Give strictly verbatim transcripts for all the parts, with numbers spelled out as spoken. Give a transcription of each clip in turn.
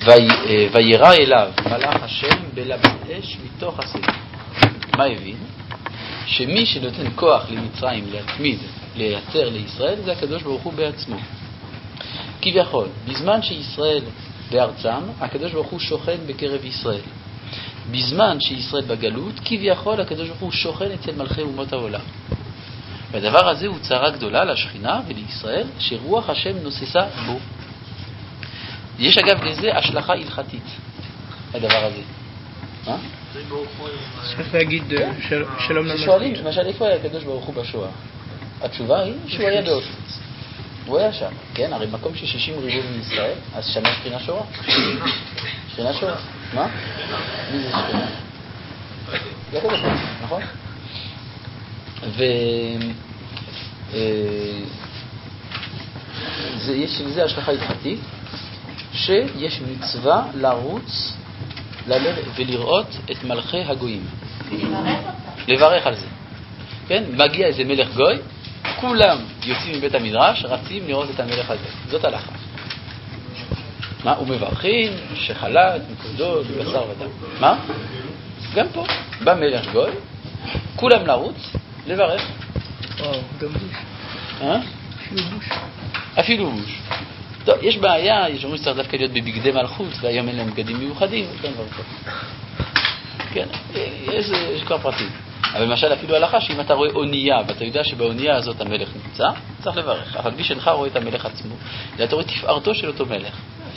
וירא אליו מלאך השם בלבן אש מתוך הסלע. מה הבין? שמי שנותן כוח למצרים להתמיד, לייצר לישראל, זה הקדוש ברוך הוא בעצמו. כביכול, בזמן שישראל בארצם, הקדוש ברוך הוא שוכן בקרב ישראל. בזמן שישראל בגלות, כביכול הקדוש ברוך הוא שוכן אצל מלכי אומות העולם. והדבר הזה הוא צרה גדולה לשכינה ולישראל, שרוח השם נוססה בו. יש אגב לזה השלכה הלכתית, הדבר הזה. מה? צריך להגיד שלום למלכות. ששואלים, למשל, איפה היה הקדוש ברוך הוא בשואה? התשובה היא שהוא היה באושוויץ. הוא היה שם, כן? הרי מקום ששישים ריבוע מישראל, אז שמה שכינה שורה. שכינה שורה. מה? מי זה שכינה? זה הקדוש ברוך הוא, נכון? ו... יש לזה השלכה הלכתית, שיש מצווה לרוץ ולראות את מלכי הגויים. לברך על זה. כן? מגיע איזה מלך גוי, כולם יוצאים מבית המדרש, רצים לראות את המלך הזה. זאת הלכה. מה? ומברכים שחלת מכבודו בבשר ודם. מה? גם פה. בא מלך גוי, כולם לרוץ, לברך. וואו, גם בוש. אה? אפילו בוש. אפילו בוש. טוב, יש בעיה, יש אומרים שצריך דווקא להיות בבגדי מלכות, והיום אין להם בגדים מיוחדים, כן, יש, יש כבר פרטים. אבל למשל אפילו הלכה שאם אתה רואה אונייה, ואתה יודע שבאונייה הזאת המלך נמצא, צריך לברך. אבל מי שלך רואה את המלך עצמו, אתה רואה תפארתו של אותו מלך.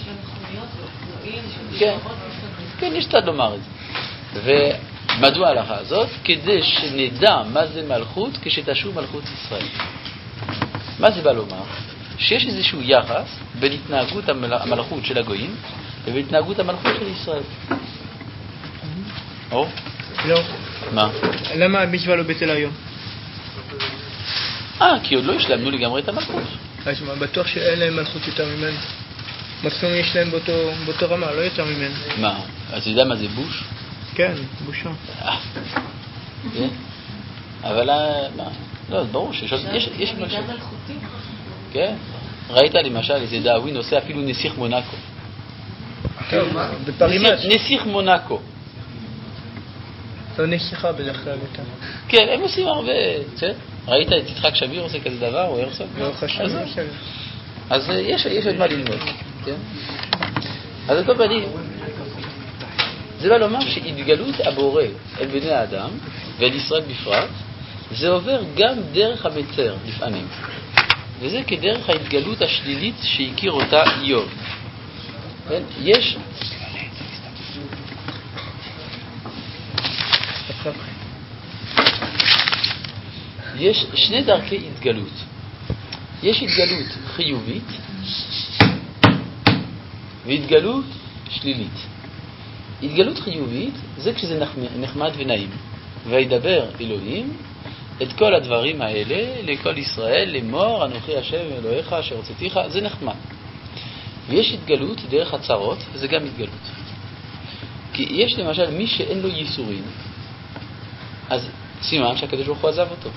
כן, כן, יש צד לומר את זה. ומדוע ההלכה הזאת? כדי שנדע מה זה מלכות כשתשוב מלכות ישראל. מה זה בא לומר? שיש איזשהו יחס בין התנהגות המלכות של הגויים ובין התנהגות המלכות של ישראל. או? לא. מה? למה המצווה לא בטלה היום? אה, כי עוד לא השלמנו לגמרי את המלכות. אז מה, בטוח שאין להם מלכות יותר ממנו. מקסימום יש להם באותו, באותו רמה, לא יותר ממנו. מה? אז אתה יודע מה זה בוש? כן, בושה. כן? אבל מה? לא, ברור שיש עוד... יש מידה מלכותית. כן? ראית למשל איזה דאווין עושה אפילו נסיך מונאקו. טוב, בפרימט. נסיך מונאקו. לא נסיכה בדרך כלל יותר. כן, הם עושים הרבה. ראית את יצחק שמיר עושה כזה דבר או הרצוג? לא חשוב. אז יש עוד מה ללמוד. אז על כל פנים, זה בא לומר שהתגלות הבורא אל בני האדם ואל ישראל בפרט, זה עובר גם דרך המצר לפעמים. וזה כדרך ההתגלות השלילית שהכיר אותה איוב. כן? יש... יש שני דרכי התגלות. יש התגלות חיובית והתגלות שלילית. התגלות חיובית זה כשזה נחמד ונעים. וידבר אלוהים את כל הדברים האלה לכל ישראל, לאמור אנוכי השם אלוהיך אשר הוצאתיך, זה נחמד. ויש התגלות דרך הצרות, זה גם התגלות. כי יש למשל מי שאין לו ייסורים, אז סימן שהקדוש ברוך הוא עזב אותו.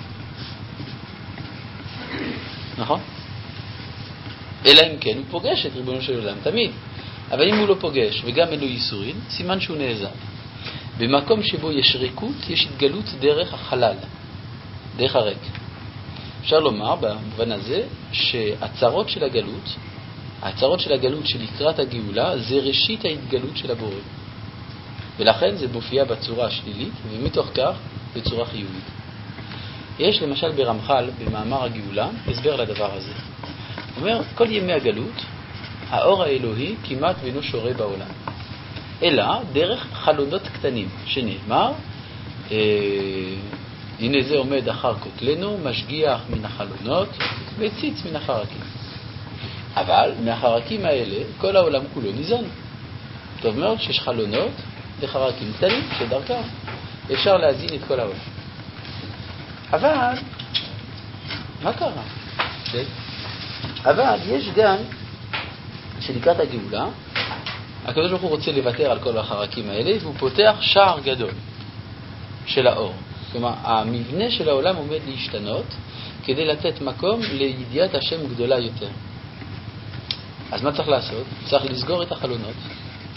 נכון? אלא אם כן הוא פוגש את ריבונו של עולם תמיד. אבל אם הוא לא פוגש וגם אין לו ייסורים, סימן שהוא נעזב. במקום שבו יש ריקות, יש התגלות דרך החלל, דרך הריק. אפשר לומר במובן הזה שהצרות של הגלות, הצרות של הגלות שלקראת הגאולה, זה ראשית ההתגלות של הבורא. ולכן זה מופיע בצורה השלילית, ומתוך כך בצורה חיובית. יש למשל ברמח"ל, במאמר הגאולה, הסבר לדבר הזה. הוא אומר, כל ימי הגלות, האור האלוהי כמעט ואינו שורה בעולם. אלא דרך חלונות קטנים, שנאמר, אה, הנה זה עומד אחר כותלנו, משגיח מן החלונות, וציץ מן החרקים. אבל מהחרקים האלה, כל העולם כולו ניזון. טוב מאוד שיש חלונות וחרקים קטנים, שדרכם אפשר להזין את כל העולם. אבל, מה קרה? כן? אבל יש גם, שלקראת הגאולה, הקדוש ברוך הוא רוצה לוותר על כל החרקים האלה, והוא פותח שער גדול של האור. כלומר, המבנה של העולם עומד להשתנות, כדי לתת מקום לידיעת השם גדולה יותר. אז מה צריך לעשות? צריך לסגור את החלונות,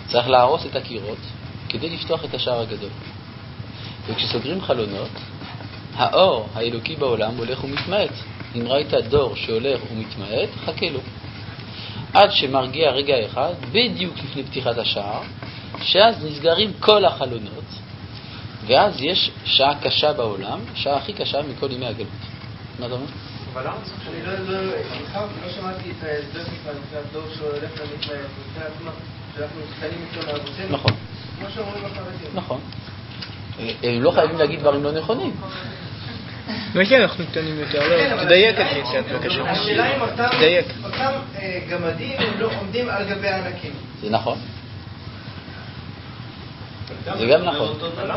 צריך להרוס את הקירות כדי לפתוח את השער הגדול. וכשסוגרים חלונות, האור האלוקי בעולם הולך ומתמעט. אם ראית דור שהולך ומתמעט, חכה לו. עד שמרגיע רגע אחד, בדיוק לפני פתיחת השער, שאז נסגרים כל החלונות, ואז יש שעה קשה בעולם, שעה הכי קשה מכל ימי הגלות. מה אתה אומר? אבל למה צריך שאני לא שמעתי את ההסבר מבחינת דור שהולך למתמעט, מבחינת מה? שאנחנו קטנים יותר מאבותינו? נכון. כמו שאומרים החרדים. נכון. הם לא חייבים להגיד דברים לא נכונים. מה כן אנחנו קטנים יותר? לא, תדייק את זה קצת בבקשה. השאלה אם אותם גמדים הם לא עומדים על גבי הענקים. זה נכון. זה גם נכון.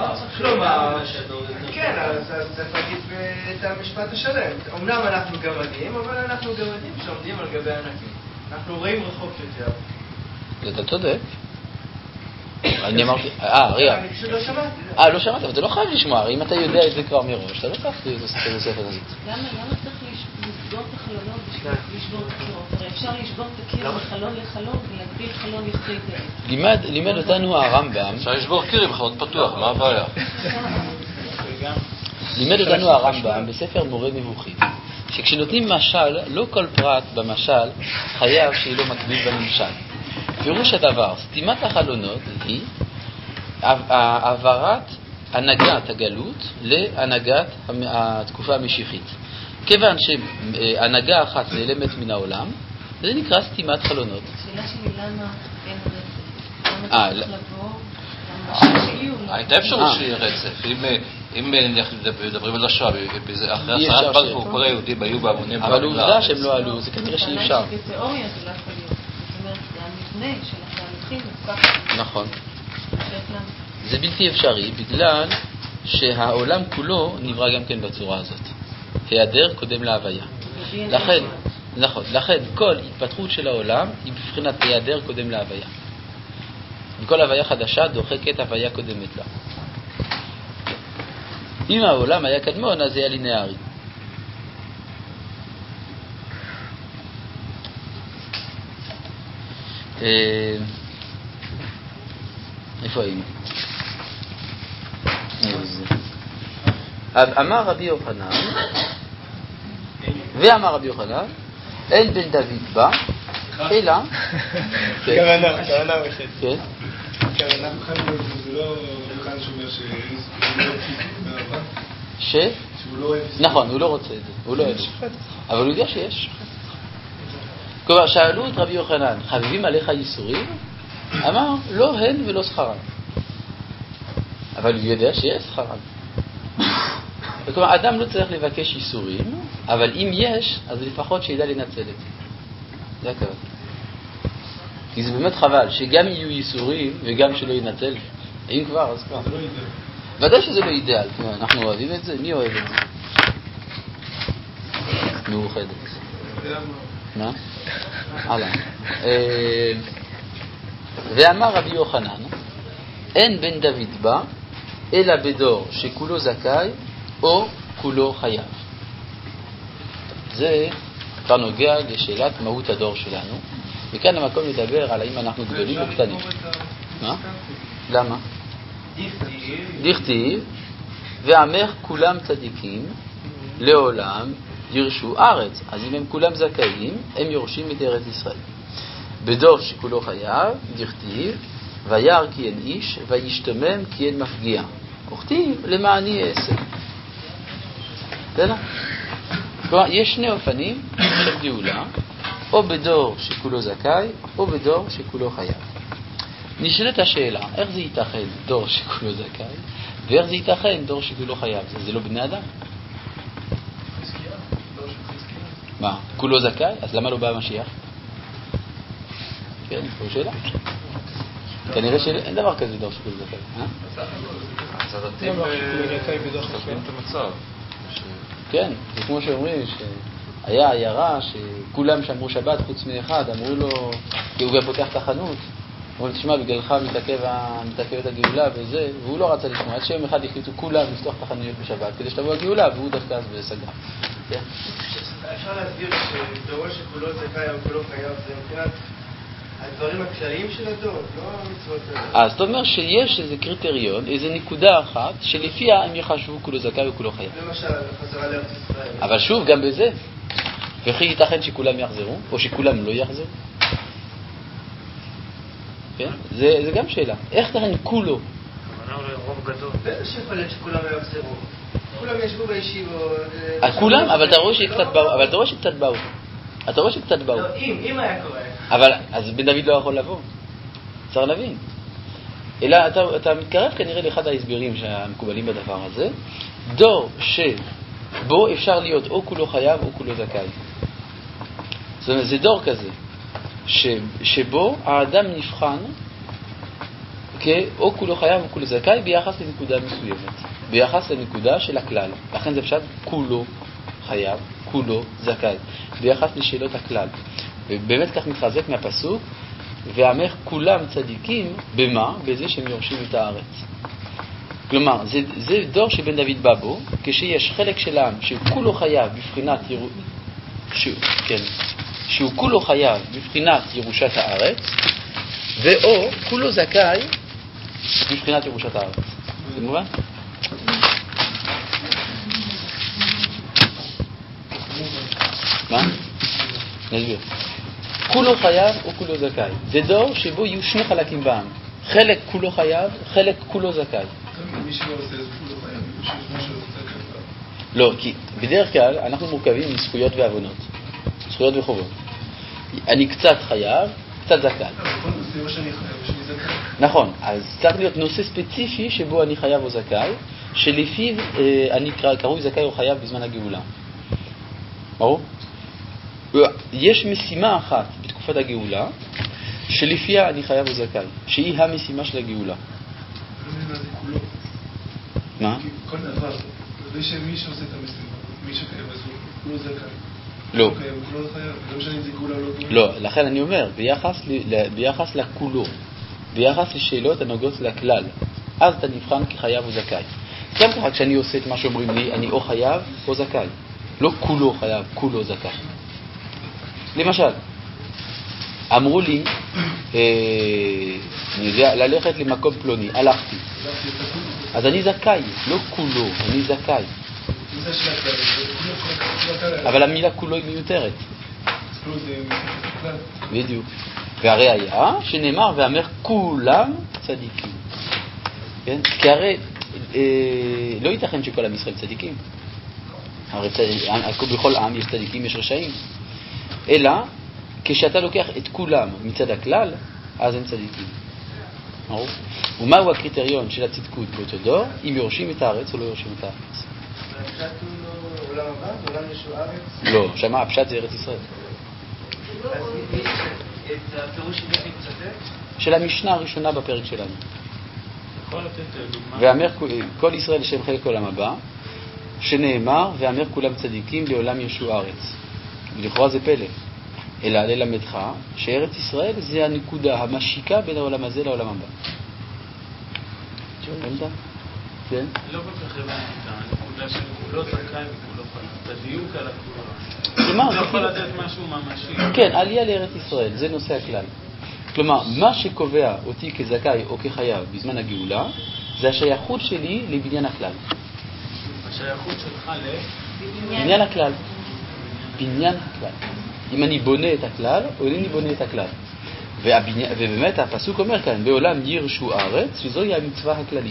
כן, אז צריך להגיד את המשפט השלם. אמנם אנחנו גמדים, אבל אנחנו גמדים שעומדים על גבי הענקים. אנחנו רואים רחוק יותר. אתה צודק. אני אמרתי, אה, רגע. אני פשוט לא שמעתי. אה, לא שמעת, אבל אתה לא חייב לשמוע. אם אתה יודע את זה כבר מראש, אתה לא צריך לעשות את הספר הזה. למה צריך לסגור את החלונות בשביל לשבור את הקירות? הרי אפשר לשבור את הקיר מחלון לחלון ולהגביל חלון יחסית דרך. לימד אותנו הרמב"ם. אפשר לשבור קיר עם חלון פתוח, מה הבעיה? לימד אותנו הרמב"ם בספר מורה נבוכים, שכשנותנים משל, לא כל פרט במשל חייב שיהיה לו מקביל בנמשל. פירוש הדבר, סתימת החלונות היא העברת הנהגת הגלות להנהגת התקופה המשיחית. כיוון שהנהגה אחת נעלמת מן העולם, זה נקרא סתימת חלונות. השאלה שלי למה אין רצף? למה צריך לבוא? הייתה אפשרות שיהיה רצף. אם מדברים על השואה, אחרי עשרת בלפור, כל היהודים היו בהמונים. אבל עובדה שהם לא עלו, זה כנראה שאי אפשר. בתיאוריה זה לא יכול להיות. זאת אומרת, זה המבנה של התהליכים מופקח. נכון. זה בלתי אפשרי, בגלל שהעולם כולו נברא גם כן בצורה הזאת. היעדר קודם להוויה. לכן, נכון, לכן כל התפתחות של העולם היא בבחינת היעדר קודם להוויה. וכל הוויה חדשה דוחקת הוויה קודמת לה. אם העולם היה קדמון, אז זה היה לינארי. איפה היינו? אמר רבי יוחנן, ואמר רבי יוחנן, אין בן דוד בא, אלא... כוונה, כוונה וחד. כן. כוונה. זה לא יוחנן שאומר ש? שהוא לא אוהב. נכון, הוא לא רוצה את זה, הוא לא אוהב. אבל הוא יודע שיש. כלומר, שאלו את רבי יוחנן, חביבים עליך ייסורים? אמר, לא הן ולא שכרן. אבל הוא יודע שיש שכרן. כלומר, אדם לא צריך לבקש ייסורים, אבל אם יש, אז לפחות שידע לנצל את זה. זה הכוונה. כי זה באמת חבל, שגם יהיו ייסורים וגם שלא ינצל. אם כבר, אז כבר. ודאי שזה לא אידאל. אנחנו אוהבים את זה? מי אוהב את זה? מאוחדת. מה? הלאה. ואמר רבי יוחנן, אין בן דוד בא, אלא בדור שכולו זכאי או כולו חייב. זה כבר נוגע לשאלת מהות הדור שלנו, וכאן המקום לדבר על האם אנחנו גדולים או קטנים. מה? למה? דכתיב, ועמך כולם צדיקים לעולם ירשו ארץ. אז אם הם כולם זכאים, הם יורשים את ארץ ישראל. בדור שכולו חייב, דכתיב, וירא כי אין איש, וישתמם כי אין מפגיע. וכתיב, למעני אעשה. בסדר? כלומר, יש שני אופנים של גאולה, או בדור שכולו זכאי, או בדור שכולו חייב. נשאלת השאלה, איך זה ייתכן דור שכולו זכאי, ואיך זה ייתכן דור שכולו חייב? זה, זה לא בני אדם. מה? כולו זכאי? אז למה לא בא המשיח? כן, זו שאלה. כנראה שאין דבר כזה דור שכולו זכאי. אז הדתיים מסתכלים את המצב. כן, זה כמו שאומרים שהיה עיירה שכולם שמרו שבת חוץ מאחד, אמרו לו, כי הוא גם פותח את החנות, אמרו לו, תשמע, בגללך מתעכבת הגאולה וזה, והוא לא רצה לשמוע. עד שיום אחד החליטו כולם לפתוח את החנויות בשבת כדי שתבוא הגאולה, והוא דווקא אז וסגר. אפשר להסביר שדור שכולו זכאי או כולו חייב, זה מבחינת הדברים הכלליים של הדור, לא המצוות האלה. אז זאת אומרת שיש איזה קריטריון, איזה נקודה אחת, שלפיה הם יחשבו כולו זכאי וכולו חייב. למשל, חזרה לארץ ישראל. אבל שוב, גם בזה, וכי ייתכן שכולם יחזרו, או שכולם לא יחזרו? כן? זה, זה גם שאלה. איך תכן כולו? אבל לא רוב גדול. בטח שיכול להיות שכולם לא יחזרו. כולם ישבו בישיבות. כולם, אבל אתה רואה שקצת באו, אבל אתה רואה שקצת באו. אתה רואה שקצת באו. לא, אם, אם היה קורה. אבל, אז בן דוד לא יכול לבוא. צריך להבין. אלא אתה, אתה מתקרב כנראה לאחד ההסברים שהמקובלים בדבר הזה. דור שבו אפשר להיות או כולו חייב או כולו זכאי. זאת אומרת, זה דור כזה, ש, שבו האדם נבחן או כולו חייב או כולו זכאי ביחס לנקודה מסוימת, ביחס לנקודה של הכלל. לכן זה פשוט כולו חייב, כולו זכאי, ביחס לשאלות הכלל. ובאמת כך מתחזק מהפסוק, ועמך כולם צדיקים, במה? בזה שהם יורשים את הארץ. כלומר, זה, זה דור שבן דוד בא בו, כשיש חלק של העם שכולו חייב בבחינת ירו... ש... כן. שהוא כולו חייב בבחינת ירושת הארץ, ואו כולו זכאי בבחינת ירושת הארץ. זה מובן? מה? נסביר. כולו חייב או כולו זכאי. זה דור שבו יהיו שני חלקים בעם. חלק כולו חייב, חלק כולו זכאי. מי שלא עושה זה כולו חייב, מי שלא זכאי. לא, כי בדרך כלל אנחנו מורכבים מזכויות ועוונות. זכויות וחובות. אני קצת חייב, קצת זכאי. בכל נושא או שאני חייב או שאני זכאי. נכון, אז צריך להיות נושא ספציפי שבו אני חייב או זכאי, שלפיו אה, אני קרוי זכאי או חייב בזמן הגאולה. ברור? יש משימה אחת בתקופת הגאולה, שלפיה אני חייב או זכאי, שהיא המשימה של הגאולה. לא מבין מה זה כולו. מה? כל דבר, זה שמי שעושה את המשימה, מי שקיים אז הוא כולו זכאי. לא. כולו חייב, לא משנה אם זה גאולה או לא גאולה. לא, לכן אני אומר, ביחס, ביחס לכולו, ביחס לשאלות הנוגעות לכלל, אז אתה נבחן כחייב או זכאי. גם ככה כשאני עושה את מה שאומרים לי, אני או חייב או זכאי. לא כולו חייב, כולו זכאי. למשל, אמרו לי, אה, אני יודע, ללכת למקום פלוני, הלכתי. אז אני זכאי, לא כולו, אני זכאי. אבל המילה כולו היא מיותרת. בדיוק. והרי היה שנאמר ואמר כולם צדיקים. כן? כי הרי אה, לא ייתכן שכל עם ישראל צדיקים. הרי בכל עם יש צדיקים, יש רשעים. אלא כשאתה לוקח את כולם מצד הכלל, אז הם צדיקים. ומהו הקריטריון של הצדקות באותו דור? אם יורשים את הארץ או לא יורשים את הארץ. הפשט הוא לא עולם הבא? עולם ישוע ארץ? לא, שמה הפשט זה ארץ ישראל. אז מי את הפירוש של מי מצטט? של המשנה הראשונה בפרק שלנו. יכול לתת דוגמה? ואמר כל ישראל לשם חלק עולם הבא, שנאמר ואמר כולם צדיקים לעולם ישוע ארץ. ולכאורה זה פלא. אלא ללמדך שארץ ישראל זה הנקודה המשיקה בין העולם הזה לעולם הבא. הבנת? כן? לא כל כך הבנתי את הנקודה של כולו זכאי וכולו חייב. בדיוק על הכולו. כלומר, זה יכול לתת משהו ממשי. כן, עלייה לארץ ישראל, זה נושא הכלל. כלומר, מה שקובע אותי כזכאי או כחייב בזמן הגאולה, זה השייכות שלי לבניין הכלל. השייכות שלך ל... בניין הכלל. בניין הכלל. אם אני בונה את הכלל, או אני בונה את הכלל. והבניין, ובאמת הפסוק אומר כאן, בעולם ירשו ארץ, שזוהי המצווה הכללית.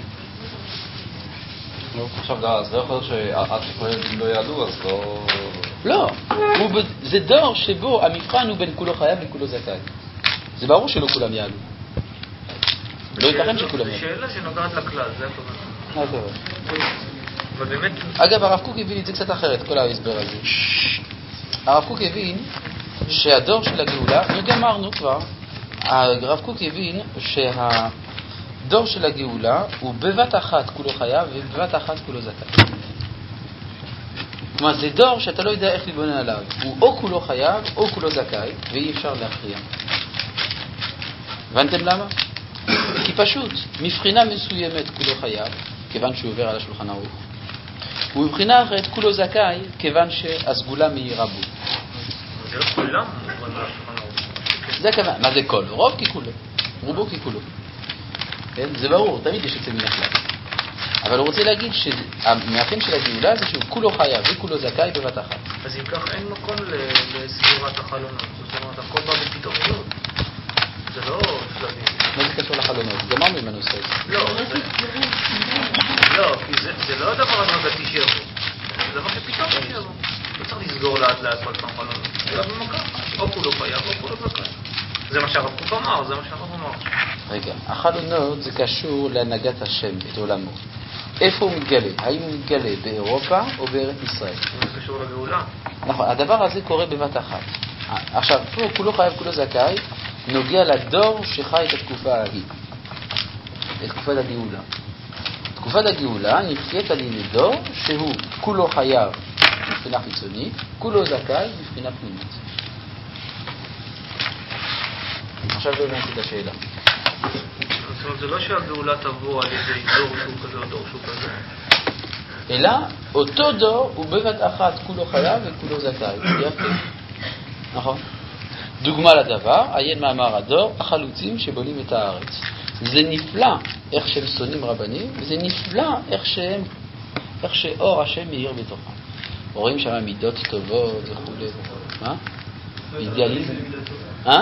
עכשיו, אז לא יכול להיות שעד שכל ילדים לא יעלו, אז לא... לא, זה דור שבו המבחן הוא בין כולו חייב לכולו זכאי. זה ברור שלא כולם יעלו. לא ייתכן שכולם יעלו. שאלה שנוגעת לכלל, זה הכוונה. ובאמת... אגב, הרב קוק הבין את זה קצת אחרת, כל ההסבר הזה. הרב קוק הבין שהדור של הגאולה, גמרנו כבר, הרב קוק הבין שהדור של הגאולה הוא בבת אחת כולו חייב ובבת אחת כולו זכאי. כלומר, זה דור שאתה לא יודע איך להתבונן עליו. הוא או כולו חייב או כולו זכאי, ואי אפשר להכריע. הבנתם למה? כי פשוט, מבחינה מסוימת כולו חייב, כיוון שהוא עובר על השולחן ערוך. ובבחינה אחרת כולו זכאי, כיוון שהסגולה מהירה בו. זה לא כולם, אבל השולחן ערוך. זה הכוונה. מה זה כל? רוב ככולו. רובו ככולו. כן? זה ברור, תמיד יש יוצא מן הכלל. אבל הוא רוצה להגיד שהמאפיין של הגאולה זה שהוא כולו חייב וכולו זכאי בבת אחת. אז אם כך אין מקום לסגירת החלונות. זאת אומרת, הכל בא בפתאומיות. זה לא שלבים. מה זה קשור לחלונות? גמרנו עם הנושא. לא, לא, כי זה לא הדבר הדרגתי שיבוא. זה דבר שפתאום שיבוא. לא צריך לסגור לאט לאט כל פעם חלונות. זה במכה. או כולו חייב או כולו זכאי. זה מה שהרב קוק אמר, זה מה שהרב אמר. רגע, החלונות זה קשור להנהגת השם, את עולמו. איפה הוא מתגלה? האם הוא מתגלה באירופה או בארץ ישראל? זה קשור לגאולה. נכון, הדבר הזה קורה בבת אחת. עכשיו, פה כולו חייב, כולו זכאי, נוגע לדור שחי את התקופה ההיא, את תקופת הגאולה. תקופת הגאולה נחית על ידי דור שהוא כולו חייב מבחינה חיצונית, כולו זכאי מבחינה פנימית. עכשיו לא הבנתי את השאלה. זאת אומרת, זה לא שהגאולה תבוא על ידי דור שהוא כזה או דור שהוא כזה. אלא אותו דור הוא בבת אחת כולו חייב וכולו זכאי. יפה. נכון. דוגמה לדבר, עיין מאמר הדור, החלוצים שבונים את הארץ. זה נפלא איך שהם שונאים רבנים, וזה נפלא איך שהם, איך שאור השם מאיר בתוכם. רואים שם מידות טובות וכו' וכו'. מה? אידיאליזם. אה?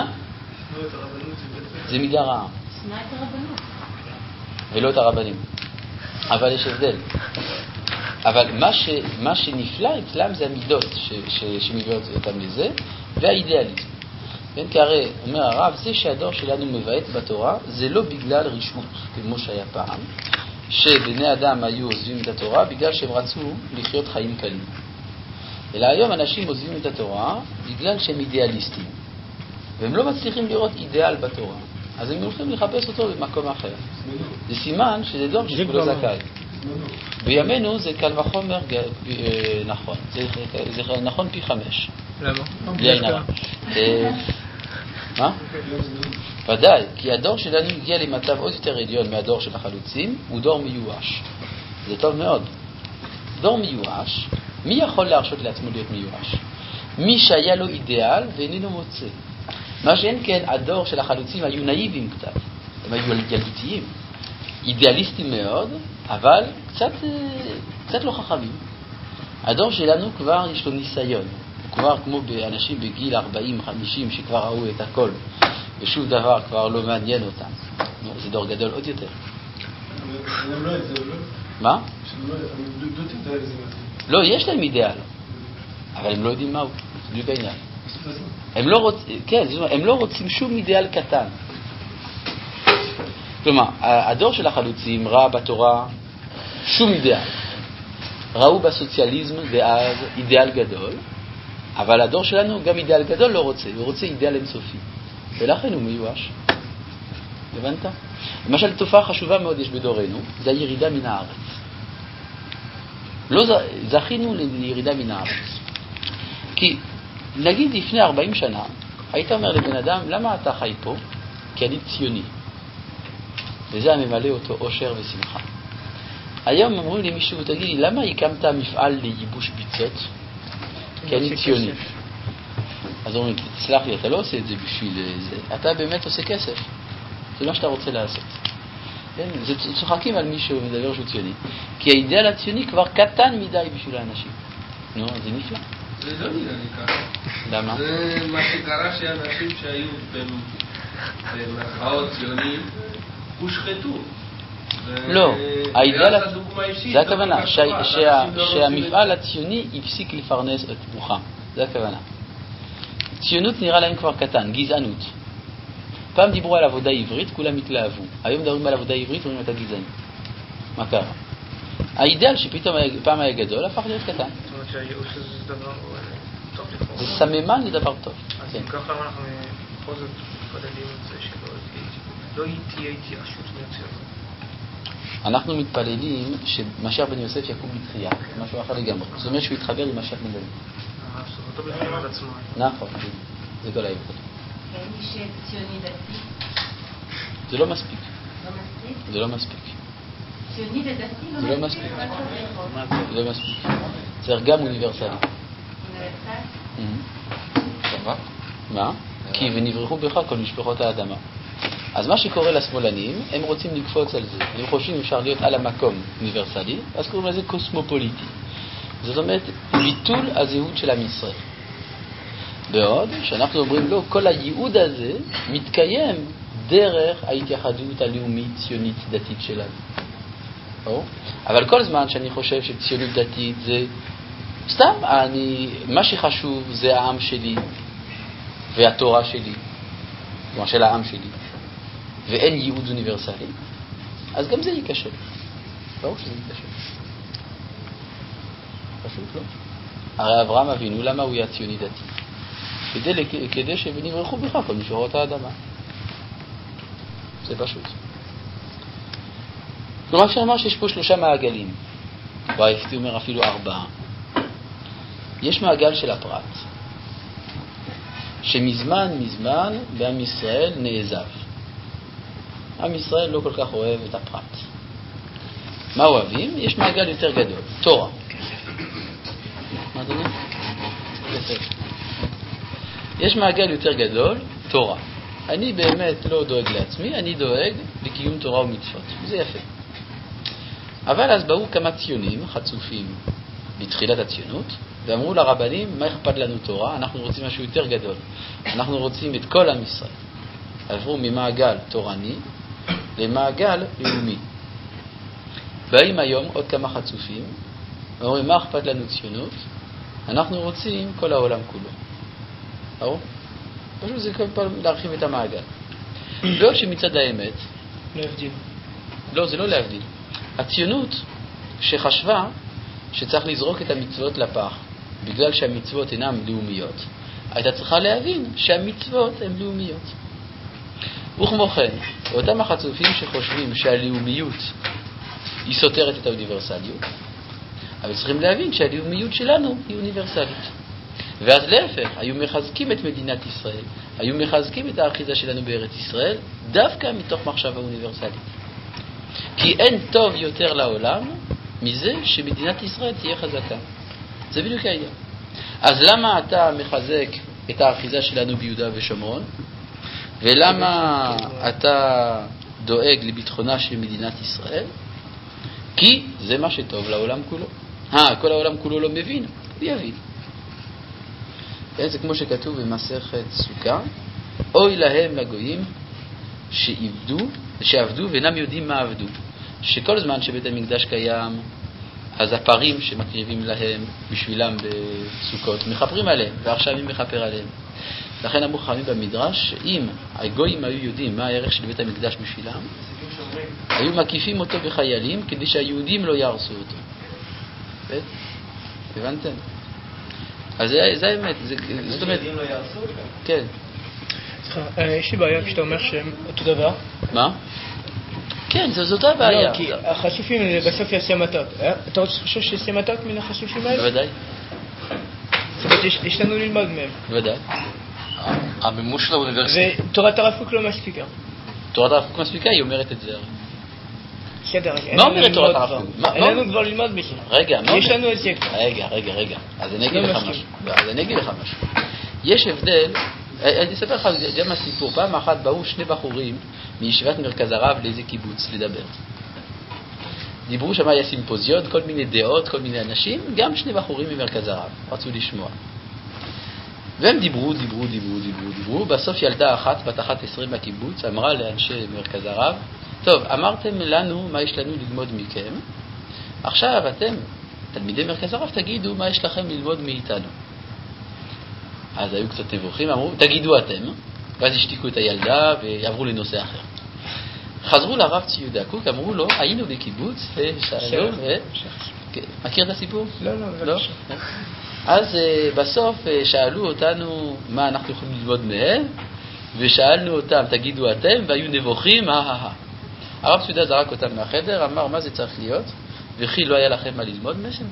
זה מידה רעה. שנא את הרבנות. ולא את הרבנים. אבל יש הבדל. אבל מה, ש, מה שנפלא אצלם זה המידות ש, ש, שמביאות אותם לזה, והאידיאליזם. כן, כי הרי, אומר הרב, זה שהדור שלנו מבעט בתורה, זה לא בגלל רשעות, כמו שהיה פעם, שבני אדם היו עוזבים את התורה בגלל שהם רצו לחיות חיים קלים. אלא היום אנשים עוזבים את התורה בגלל שהם אידיאליסטים, והם לא מצליחים לראות אידיאל בתורה. אז הם הולכים לחפש אותו במקום אחר. זה סימן שזה דור שכולו זכאי. בימינו זה קל וחומר נכון. זה נכון פי חמש. למה? בלי עין הרע. מה? ודאי, כי הדור שלנו הגיע למצב עוד יותר עליון מהדור של החלוצים, הוא דור מיואש. זה טוב מאוד. דור מיואש, מי יכול להרשות לעצמו להיות מיואש? מי שהיה לו אידיאל ואיננו מוצא. מה שאין כן, הדור של החלוצים היו נאיבים קצת, הם היו ילדותיים, אידיאליסטים מאוד, אבל קצת, קצת לא חכמים. הדור שלנו כבר יש לו ניסיון, הוא כבר כמו באנשים בגיל ארבעים חמישים שכבר ראו את הכל, ושוב דבר כבר לא מעניין אותם. זה דור גדול עוד יותר. מה? לא, יש להם אידיאל, אבל הם לא יודעים מהו, זה בדיוק העניין. הם לא רוצים, כן, הם לא רוצים שום אידיאל קטן. כלומר, הדור של החלוצים ראה בתורה שום אידיאל. ראו בסוציאליזם ואז אידיאל גדול, אבל הדור שלנו גם אידיאל גדול לא רוצה, הוא רוצה אידיאל אינסופי. ולכן הוא מיואש. הבנת? למשל, תופעה חשובה מאוד יש בדורנו, זה הירידה מן הארץ. לא זכינו לירידה מן הארץ. כי נגיד לפני ארבעים שנה, היית אומר לבן אדם, למה אתה חי פה? כי אני ציוני. וזה הממלא אותו אושר ושמחה. היום אמרו לי מישהו, תגיד לי, למה הקמת מפעל לייבוש ביצות? כי אני ציוני. אז אומרים, תסלח לי, אתה לא עושה את זה בשביל זה, אתה באמת עושה כסף. זה מה שאתה רוצה לעשות. כן? זה צוחקים על מישהו מדבר שהוא ציוני. כי האידאל הציוני כבר קטן מדי בשביל האנשים. נו, זה נפלא. זה לא נראה לי ככה. למה? זה מה שקרה שאנשים שהיו במרכאות ציונים הושחתו. לא, האידאל, זה הכוונה, שהמפעל הציוני הפסיק לפרנס את רוחם. זה הכוונה. ציונות נראה להם כבר קטן, גזענות. פעם דיברו על עבודה עברית, כולם התלהבו. היום מדברים על עבודה עברית, אומרים אתה גזעני. מה קרה? האידאל שפתאום פעם היה גדול, הפך להיות קטן. זאת אומרת שהייאוש זה דבר טוב לכאורה. זה סממן לדבר טוב. אז אם ככה אנחנו בכל זאת מתפללים את זה שלא תהיה התייאשות מהציונות. אנחנו מתפללים שמשיח בן יוסף יקום בתחייה, משהו אחר לגמרי. זאת אומרת שהוא יתחבר עם משיח בן דוד. זאת אומרת, בפנים על עצמו. נכון, זה כל העברית. מי שציוני דתי? זה לא מספיק. לא מספיק? זה לא מספיק. ציוני ודתי זה לא מספיק. זה לא מספיק. צריך גם אוניברסלי. אוניברסלי? מה? כי ונברחו בך כל משפחות האדמה. אז מה שקורה לשמאלנים, הם רוצים לקפוץ על זה. הם חושבים אפשר להיות על המקום אוניברסלי, אז קוראים לזה קוסמופוליטי. זאת אומרת, ביטול הזהות של עם ישראל. בעוד שאנחנו אומרים לו, כל הייעוד הזה מתקיים דרך ההתייחדות הלאומית ציונית דתית שלנו. או? אבל כל זמן שאני חושב שציונות דתית זה סתם, אני, מה שחשוב זה העם שלי והתורה שלי, כלומר של העם שלי, ואין ייעוד אוניברסלי, אז גם זה יקשה. ברור שזה יקשה. פשוט לא. הרי אברהם אבינו, למה הוא היה ציוני דתי? כדי, כדי שנברחו בך כל משפחות האדמה. זה פשוט. כלומר, אפשר לומר שיש פה שלושה מעגלים. והייתי אומר אפילו ארבעה. יש מעגל של הפרט, שמזמן מזמן בעם ישראל נעזב. עם ישראל לא כל כך אוהב את הפרט. מה אוהבים? יש מעגל יותר גדול, תורה. מה אדוני? יש מעגל יותר גדול, תורה. אני באמת לא דואג לעצמי, אני דואג לקיום תורה ומצוות. זה יפה. אבל אז באו כמה ציונים חצופים בתחילת הציונות, ואמרו לרבנים, מה אכפת לנו תורה? אנחנו רוצים משהו יותר גדול. אנחנו רוצים את כל עם ישראל. עברו ממעגל תורני למעגל לאומי. באים היום עוד כמה חצופים, ואומרים, מה אכפת לנו ציונות? אנחנו רוצים כל העולם כולו. ברור? פשוט זה כל פעם להרחיב את המעגל. לא שמצד האמת... להבדיל. לא, זה לא להבדיל. הציונות שחשבה שצריך לזרוק את המצוות לפח, בגלל שהמצוות אינן לאומיות, הייתה צריכה להבין שהמצוות הן לאומיות. וכמו כן, אותם החצופים שחושבים שהלאומיות היא סותרת את האוניברסליות, אבל צריכים להבין שהלאומיות שלנו היא אוניברסלית. ואז להפך, היו מחזקים את מדינת ישראל, היו מחזקים את האחיזה שלנו בארץ ישראל, דווקא מתוך מחשבה אוניברסלית. כי אין טוב יותר לעולם מזה שמדינת ישראל תהיה חזקה. זה בדיוק העניין. אז למה אתה מחזק את האחיזה שלנו ביהודה ושומרון? ולמה אתה דואג לביטחונה של מדינת ישראל? כי זה מה שטוב לעולם כולו. אה, כל העולם כולו לא מבין, הוא יבין. זה כמו שכתוב במסכת סוכה, אוי להם לגויים שעבדו, שעבדו ואינם יודעים מה עבדו. שכל זמן שבית המקדש קיים, אז הפרים שמקריבים להם בשבילם בסוכות מחפרים עליהם, ועכשיו הם מחפר עליהם. לכן אמרו חכמים במדרש, שאם הגויים היו יודעים מה הערך של בית המקדש בשבילם, היו מקיפים אותו בחיילים כדי שהיהודים לא יהרסו אותו. בית? הבנתם? אז זה, זה האמת. זה, זאת אומרת... שהיהודים לא יהרסו אותם? כן. סליחה, יש לי בעיה כשאתה אומר שהם אותו דבר. מה? כן, זאת הבעיה. לא, כי החשופים בסוף יעשה מתות. אתה חושב שיעשה מתות מן החשופים האלה? בוודאי. זאת אומרת, יש לנו ללמוד מהם. בוודאי. המימוש של האוניברסיטה. ותורת הרב קוק לא מספיקה. תורת הרב קוק מספיקה, היא אומרת את זה. בסדר, מה אומרת תורת הרב קוק? אין לנו כבר ללמוד בזה. רגע, מה אומרת? יש לנו את זה. רגע, רגע, רגע. אז אני אגיד לך משהו. אז אני אגיד לך משהו. יש הבדל, אני אספר לך גם הסיפור. פעם אחת באו שני בחורים מישיבת מרכז הרב לאיזה קיבוץ לדבר. דיברו שם, היה סימפוזיון, כל מיני דעות, כל מיני אנשים, גם שני בחורים ממרכז הרב. רצו לשמוע. והם דיברו, דיברו, דיברו, דיברו, דיברו. בסוף ילדה אחת, בת אחת עשרים בקיבוץ, אמרה לאנשי מרכז הרב, טוב, אמרתם לנו מה יש לנו ללמוד מכם. עכשיו אתם, תלמידי מרכז הרב, תגידו מה יש לכם ללמוד מאיתנו. אז היו קצת נבוכים, אמרו, תגידו אתם. ואז השתיקו את הילדה ועברו לנושא אחר. חזרו לרב ציודה קוק, אמרו לו, היינו בקיבוץ, ושאלו, ו... מכיר את הסיפור? לא, לא, לא. אז בסוף שאלו אותנו מה אנחנו יכולים ללמוד מהם, ושאלנו אותם, תגידו אתם, והיו נבוכים, אה, אה, אה. הרב ציודה זרק אותם מהחדר, אמר, מה זה צריך להיות? וכי לא היה לכם מה ללמוד מהם?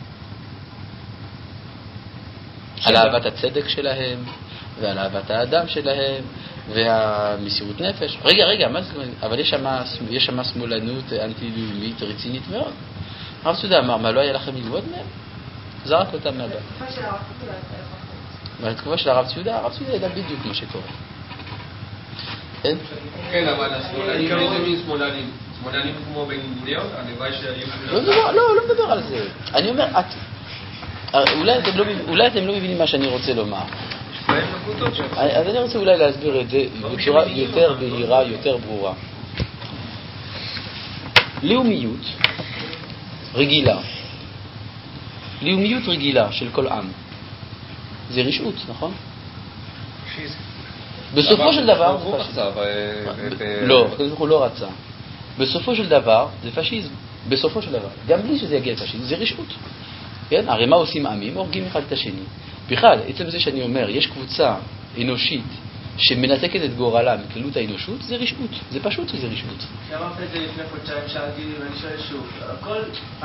על אהבת הצדק שלהם, ועל אהבת האדם שלהם, והמסירות נפש. רגע, רגע, מה זה? אבל יש שם, יש שם שמאלנות אנטי-לאומית רצינית מאוד. הרב ציודה אמר, מה לא היה לכם ללמוד מהם? זרק אותם מהבית. בתקופה של הרב ציודה, הרב ציודה ידע בדיוק מה שקורה. כן? כן, אבל השמאלנים איזה מין שמאלנים? שמאלנים כמו בן גוריון? הלוואי שהיו... לא, לא מדבר על זה. אני אומר, אולי אתם לא מבינים מה שאני רוצה לומר. אז אני רוצה אולי להסביר את זה בצורה יותר בהירה, יותר ברורה. לאומיות רגילה, לאומיות רגילה של כל עם, זה רשעות, נכון? בסופו של דבר, לא, הוא לא רצה. בסופו של דבר זה פשיזם, בסופו של דבר, גם בלי שזה יגיע לפשיזם, זה רשעות. כן? הרי מה עושים עמים? הורגים אחד את השני. בכלל, עצם זה שאני אומר, יש קבוצה אנושית שמנתקת את גורלה מכללות האנושות, זה רשעות. זה פשוט שזה רשעות. כשאמרת את זה לפני חודשיים, שאלתי ואני שואל שוב, הכל...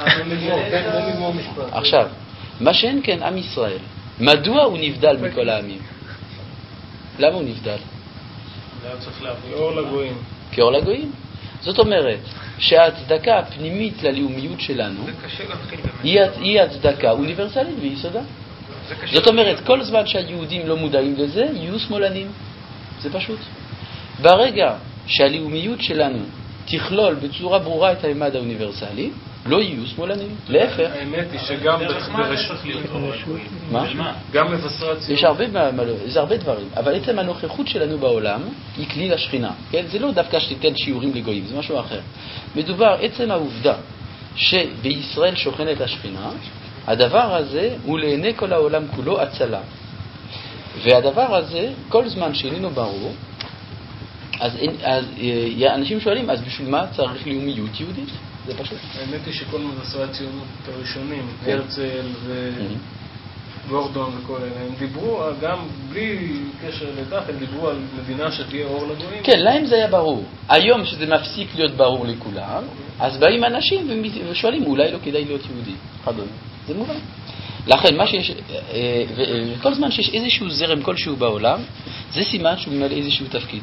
עכשיו, מה שאין כן עם ישראל, מדוע הוא נבדל מכל העמים? למה הוא נבדל? כאור לגויים. כאור לגויים. זאת אומרת שההצדקה הפנימית ללאומיות שלנו היא הצדקה אוניברסלית ביסודה. זאת אומרת, כל זמן שהיהודים לא מודעים לזה, יהיו שמאלנים. זה פשוט. ברגע שהלאומיות שלנו תכלול בצורה ברורה את הממד האוניברסלי, לא יהיו שמאלנים. להפך. האמת היא שגם ברשעות להיות אור לגויים. מה? גם מבשרת ציון. יש הרבה, יש הרבה דברים, אבל עצם הנוכחות שלנו בעולם היא כלי לשכינה. כן? זה לא דווקא שתיתן שיעורים לגויים, זה משהו אחר. מדובר, עצם העובדה שבישראל שוכנת השכינה, הדבר הזה הוא לעיני כל העולם כולו הצלה. והדבר הזה, כל זמן שאיננו ברור, אז, אז אנשים שואלים, אז בשביל מה צריך לאומיות יהודית? זה פשוט. האמת היא שכל מבשרי הציונות הראשונים, הרצל וגורדון וכל אלה, הם דיברו גם בלי קשר לדת, הם דיברו על מדינה שתהיה אור לגויים. כן, להם זה היה ברור. היום שזה מפסיק להיות ברור לכולם, אז באים אנשים ושואלים, אולי לא כדאי להיות יהודי. חדון. זה מובן. לכן, מה שיש, וכל זמן שיש איזשהו זרם כלשהו בעולם, זה סימן שהוא ממלא איזשהו תפקיד.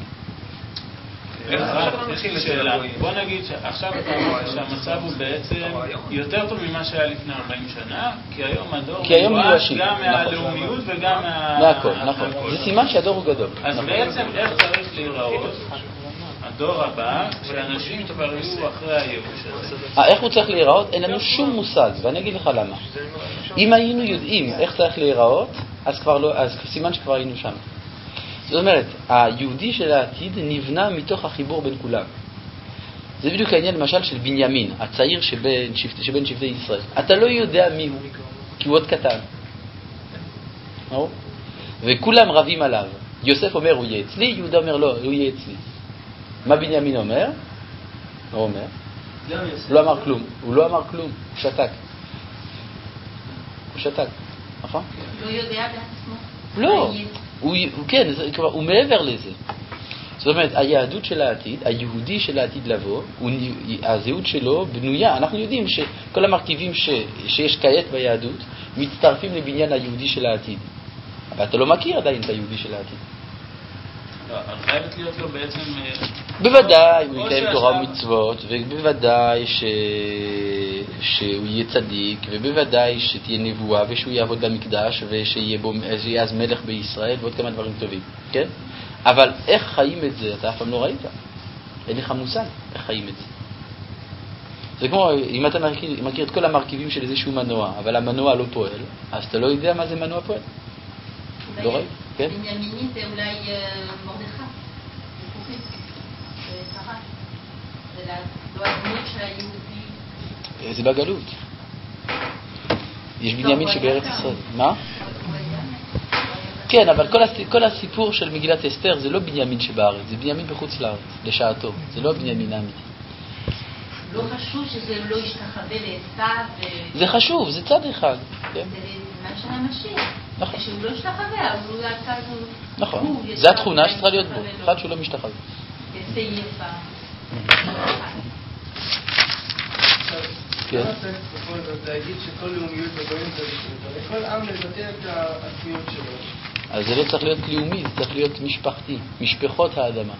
בוא נגיד שעכשיו אתה אומר שהמצב הוא בעצם יותר טוב ממה שהיה לפני ארבעים שנה, כי היום הדור מואש גם מהלאומיות וגם מהכל, נכון. זה סימן שהדור הוא גדול. אז בעצם איך צריך להיראות הדור הבא, שאנשים כבר יהיו אחרי הייאוש הזה? איך הוא צריך להיראות? אין לנו שום מושג, ואני אגיד לך למה. אם היינו יודעים איך צריך להיראות, אז כבר לא, אז סימן שכבר היינו שם. זאת אומרת, היהודי של העתיד נבנה מתוך החיבור בין כולם. זה בדיוק העניין למשל של בנימין, הצעיר שבין שבטי, שבין שבטי ישראל. אתה לא יודע מי הוא, כי הוא עוד קטן. וכולם רבים עליו. יוסף אומר, הוא יהיה אצלי, יהודה אומר, לא, הוא יהיה אצלי. מה בנימין אומר? הוא אומר? הוא לא אמר כלום. הוא לא אמר כלום, הוא שתק. הוא שתק, נכון? לא יודע בעצמו. לא. הוא, הוא, כן, זה, כבר, הוא מעבר לזה. זאת אומרת, היהדות של העתיד, היהודי של העתיד לבוא, הוא, הזהות שלו בנויה. אנחנו יודעים שכל המרכיבים ש, שיש כעת ביהדות מצטרפים לבניין היהודי של העתיד. אבל אתה לא מכיר עדיין את היהודי של העתיד. לא, אז חייבת להיות לו בעצם... בוודאי, הוא יקיים תורה ומצוות, ובוודאי ש... שהוא יהיה צדיק, ובוודאי שתהיה נבואה, ושהוא יעבוד במקדש, ושיהיה בו, שיהיה אז מלך בישראל, ועוד כמה דברים טובים, כן? אבל איך חיים את זה, אתה אף פעם לא ראית. אין לך מושג איך חיים את זה. זה כמו, אם אתה מכיר, מכיר את כל המרכיבים של איזשהו מנוע, אבל המנוע לא פועל, אז אתה לא יודע מה זה מנוע פועל. לא ראית, כן? בנימין זה אולי מרדכי, סיפורים, שרה, זה לא הדמות של היהודי. זה בגלות. יש בנימין שבארץ ישראל. מה? כן, אבל כל הסיפור של מגילת אסתר זה לא בנימין שבארץ, זה בנימין בחוץ לארץ, לשעתו. זה לא בנימין האמיתי. לא חשוב שזה לא ישתחווה לעשיו. זה חשוב, זה צד אחד. זה מה של המשיח. נכון. שהוא לא משתחווה, אבל הוא יצא... נכון, זה התכונה שצריכה להיות בו, אחד שהוא לא משתחווה. זה יפה. כן. בכל זאת להגיד שכל לאומיות בגויים זה בסדר. כל עם לבטא את העצמיות שלו. אז זה לא צריך להיות לאומי, זה צריך להיות משפחתי, משפחות האדמה.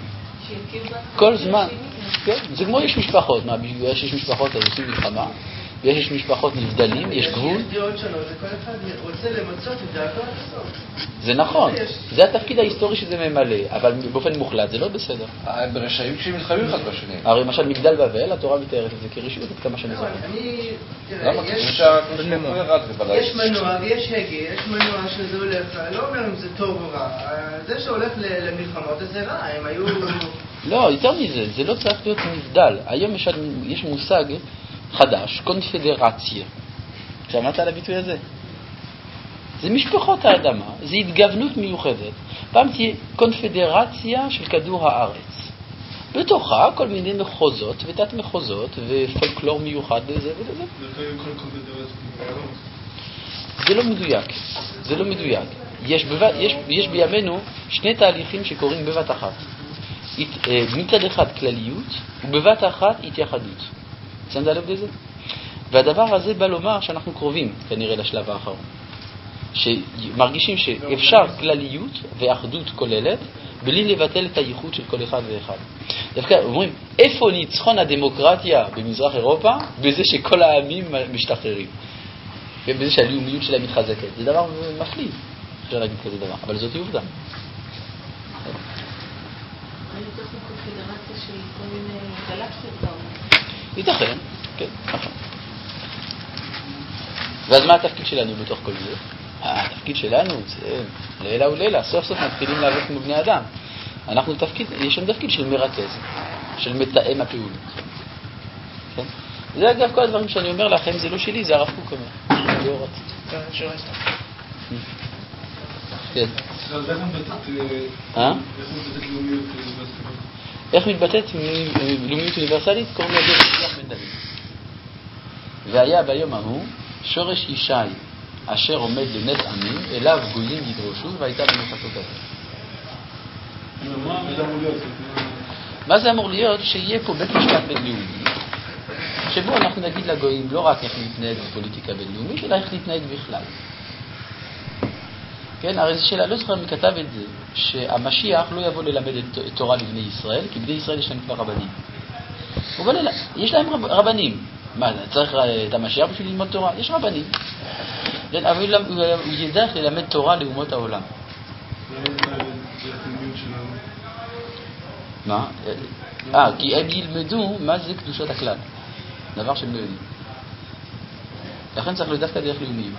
כל זמן, כן, זה כמו יש משפחות, מה, בגלל שיש משפחות אז עושים מלחמה, ויש משפחות נבדלים, יש גבול. יש דעות שונות, וכל אחד רוצה למצות את דעתו עד הסוף. זה נכון, זה התפקיד ההיסטורי שזה ממלא, אבל באופן מוחלט זה לא בסדר. ברשעים כשהם מתחייבים אחד בשני. הרי למשל מגדל בבל, התורה מתארת את זה כרשעות עד כמה שאני זוכר. למה? יש מנוע ויש הגה, יש מנוע שזה הולך, לא אומר אם זה טוב או רע, זה שהולך למלחמות זה רע, הם היו... לא, יותר מזה, זה לא צריך להיות נבדל. היום יש, יש מושג חדש, קונפדרציה. שמעת על הביטוי הזה? זה משפחות האדמה, זה התגוונות מיוחדת. פעם תהיה קונפדרציה של כדור הארץ. בתוכה כל מיני מחוזות ותת מחוזות ופולקלור מיוחד לזה ולזה. זה לא מדויק, זה לא מדויק. יש, בבת, יש, יש בימינו שני תהליכים שקורים בבת אחת. מצד אחד כלליות ובבת אחת התייחדות. שמת לב לזה? והדבר הזה בא לומר שאנחנו קרובים כנראה לשלב האחרון. שמרגישים שאפשר כלליות ואחדות כוללת בלי לבטל את הייחוד של כל אחד ואחד. דווקא אומרים, איפה ניצחון הדמוקרטיה במזרח אירופה? בזה שכל העמים משתחררים. בזה שהלאומיות שלהם מתחזקת. זה דבר מפליא, אפשר להגיד כזה דבר, אבל זאת עובדה. ייתכן, כן, נכון. ואז מה התפקיד שלנו בתוך כל זה? התפקיד שלנו זה לילה ולילה, סוף סוף מתחילים לעבוד כמו בני אדם. אנחנו תפקיד, יש לנו תפקיד של מרכז, של מתאם הפעולות. כן? זה אגב כל הדברים שאני אומר לכם, זה לא שלי, זה הרב קוק אומר. זה אורת. כן. איך מתבטאת לאומיות אוניברסלית? קוראים לזה רוח בן דוד. והיה ביום ההוא שורש ישי אשר עומד לנס עמים, אליו גויים ידרושו, והייתה בנפתו כזה. מה זה אמור להיות? שיהיה פה בית משפט בינלאומי, שבו אנחנו נגיד לגויים לא רק איך להתנהג בפוליטיקה בינלאומית, אלא איך להתנהג בכלל. כן, הרי זו שאלה, לא זוכר מי כתב את זה, שהמשיח לא יבוא ללמד את תורה לבני ישראל, כי בני ישראל יש להם כבר רבנים. אבל יש להם רבנים. מה, צריך את המשיח בשביל ללמוד תורה? יש רבנים. אבל הוא ידע איך ללמד תורה לאומות העולם. מה? אה, כי הם ילמדו מה זה קדושת הכלל. דבר שהם לא יודעים. לכן צריך להיות דווקא דרך לאומיות.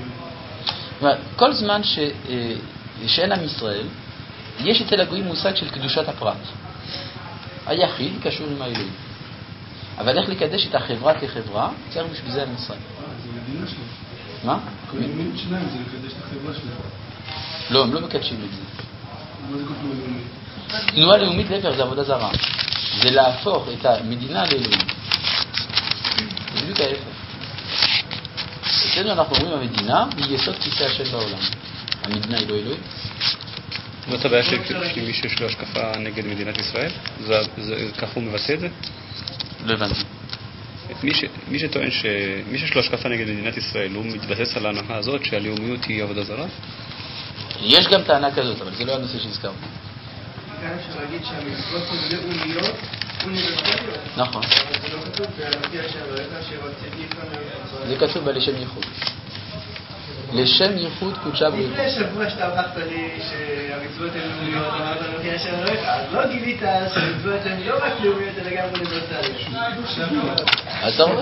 כל זמן ש... שאין עם ישראל, יש אצל הגויים מושג של קדושת הפרט. היחיד קשור עם האלוהים. אבל איך לקדש את החברה כחברה, צריך בשביל זה עם ישראל. זה מדינה שלו. מה? כל לאומיות שלהם זה לקדש את החברה שלהם. לא, הם לא מקדשים את זה. מה זה כל תנועה לאומית? תנועה לאומית להפך זה עבודה זרה. זה להפוך את המדינה לאלוהים. זה בדיוק ההפך. אצלנו אנחנו אומרים המדינה היא יסוד כיסא השם בעולם. המדינה היא לא אלוהים. זאת הבעיה שמי שיש לו השקפה נגד מדינת ישראל? כך הוא מבטא את זה? לא הבנתי. מי שטוען שמי שיש לו השקפה נגד מדינת ישראל הוא מתבסס על ההנחה הזאת שהלאומיות היא עבודה זרה? יש גם טענה כזאת, אבל זה לא הנושא שהזכרנו. כאן אפשר להגיד שהמצוות הן לאומיות אוניברסליות. נכון. זה לא כתוב בהלכי אשר הלכה שרציתי כאן. זה כתוב בלשם ייחוד. לשם ייחוד קודשה בריחוד. לפני שבוע שאתה הוכחת לי שהמצוות הן לאומיות, אמרת בהלכי אשר הלכה, אז לא גילית שהמצוות הן לא רק לאומיות אלא גם אוניברסליות. אתה רואה?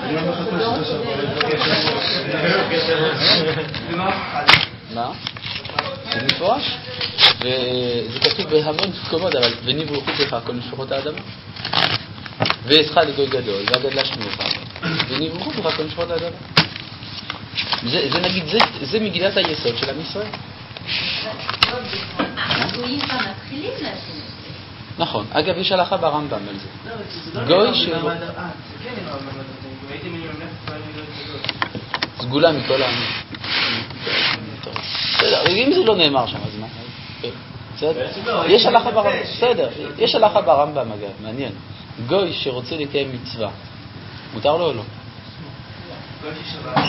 מה? זה מפורש? וזה כתוב בהמון מקומות, אבל ונברכו בך כל משפחות האדמה. ועשך לגוי גדול, והגדלה שמוך, ונברכו בך כל משפחות האדמה. זה, זה נגיד, זה, זה מגילת היסוד של עם ישראל. הגויים כבר מתחילים לעשות את זה. נכון. אגב, יש הלכה ברמב"ם על זה. גוי ש... סגולה מכל העמים. בסדר, אם זה לא נאמר שם, אז מה? בסדר. יש הלכה ברמב"ם, בסדר. יש הלכה ברמב"ם, אגב, מעניין. גוי שרוצה לקיים מצווה, מותר לו או לא? גוי ששבת.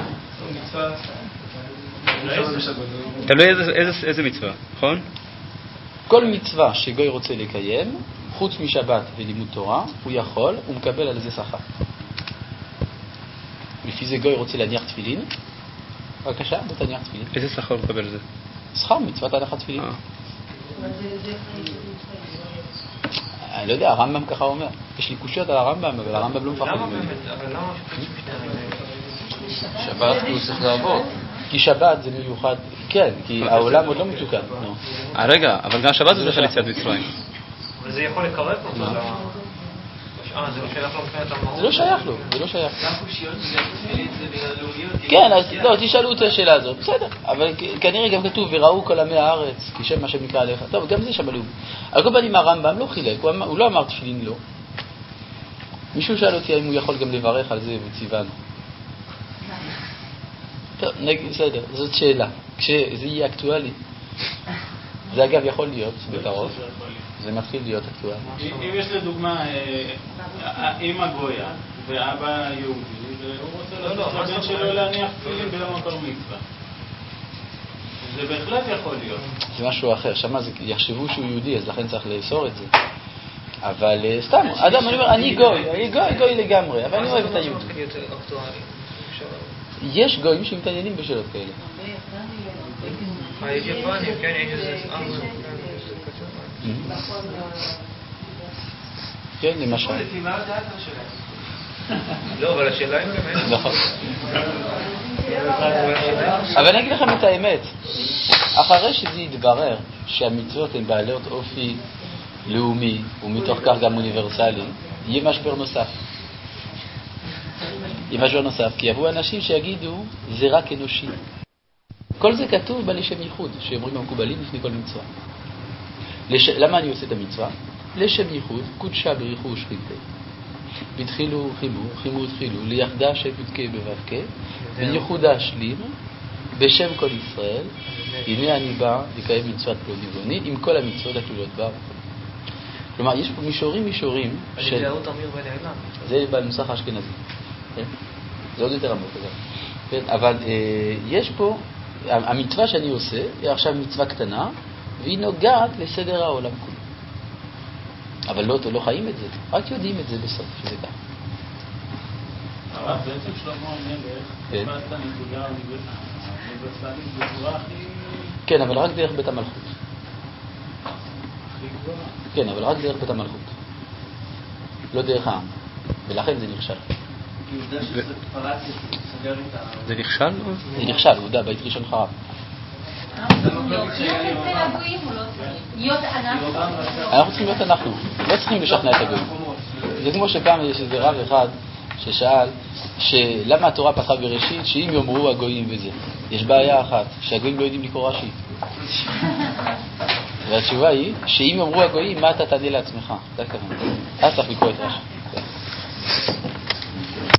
תלוי איזה מצווה, נכון? כל מצווה שגוי רוצה לקיים, חוץ משבת ולימוד תורה, הוא יכול, הוא מקבל על זה שכר. לפי זה גוי רוצה להניח תפילין, בבקשה, בוא תניח תפילין. איזה שכר מקבל זה? שכר מצוות הנחת תפילין. אני לא יודע, הרמב"ם ככה אומר. יש לי קושיות על הרמב"ם, אבל הרמב"ם לא מפחד. למה באמת? אבל למה שפט שבת הוא צריך לעבוד. כי שבת זה מיוחד, כן, כי העולם עוד לא מתוקן. רגע, אבל גם שבת זה בכלל יציאת מצרים. וזה יכול לקרב אותו. אה, זה לא שייך לו מבחינת המהות? זה לא שייך לו, זה לא שייך. כן, אז לא, תשאלו את השאלה הזאת, בסדר. אבל כנראה גם כתוב, וראו כל עמי הארץ, כי שם מה שנקרא עליך. טוב, גם זה שם עלום. על כל פנים הרמב"ם לא חילק, הוא לא אמר תפילין לא. מישהו שאל אותי אם הוא יכול גם לברך על זה וציוונו. טוב, בסדר, זאת שאלה. כשזה יהיה אקטואלי, זה אגב יכול להיות בקרוב. זה מתחיל להיות אקטואלי. אם יש לדוגמה אמא גויה ואבא יהודי והוא רוצה לעשות לבן שלו להניח תפילין ביום הבר מצווה, זה בהחלט יכול להיות. זה משהו אחר, שמה יחשבו שהוא יהודי, אז לכן צריך לאסור את זה. אבל סתם, אדם, אני אומר, אני גוי, אני גוי, גוי לגמרי, אבל אני אוהב את היהודי. יש גויים שמתעניינים בשאלות כאלה. יש יפנים, כן, יש איזה... כן, למשל. לא, אבל השאלה היא באמת... נכון. אבל אני אגיד לכם את האמת. אחרי שזה יתברר שהמצוות הן בעלות אופי לאומי ומתוך כך גם אוניברסלי, יהיה משבר נוסף. יהיה משבר נוסף, כי יבואו אנשים שיגידו זה רק אנושי. כל זה כתוב בלשם ייחוד, שאומרים המקובלים לפני כל מצווה. לש... למה אני עושה את המצווה? לשם ייחוד, קודשה בריחו ושכינתה. בתחילו חימו, חימו תחילו, ליחדה שפתקה בבבקה, וייחודה שלים, בשם כל ישראל, הנה אני בא לקיים מצוות פלוני ואוני, עם כל המצוות הכלולות בה. כלומר, יש פה מישורים מישורים של... זה בנוסח האשכנזי. כן? זה עוד יותר עמוק. כן? אבל אה, יש פה, המצווה שאני עושה, היא עכשיו מצווה קטנה, והיא נוגעת לסדר העולם כולו. אבל לא, לא חיים את זה, רק יודעים את זה בסוף, שזה כך. אבל בעצם שלמה המלך, קבע את הנקודה האוניברסלית בצורה הכי... כן, אבל רק דרך בית המלכות. הכי גבוהה. כן, אבל רק דרך בית המלכות. לא דרך העם. ולכן זה נכשל. כי עובדה שזה פרץ סגר את ה... זה נכשל? זה נכשל, עובדה, בית ראשון חרב. אנחנו צריכים להיות אנחנו, לא צריכים לשכנע את הגויים. זה כמו שפעם יש איזה רב אחד ששאל שלמה התורה פתחה בראשית שאם יאמרו הגויים וזה. יש בעיה אחת, שהגויים לא יודעים לקרוא רש"י. והתשובה היא שאם יאמרו הגויים מה אתה תענה לעצמך? אתה צריך לקרוא את רש"י.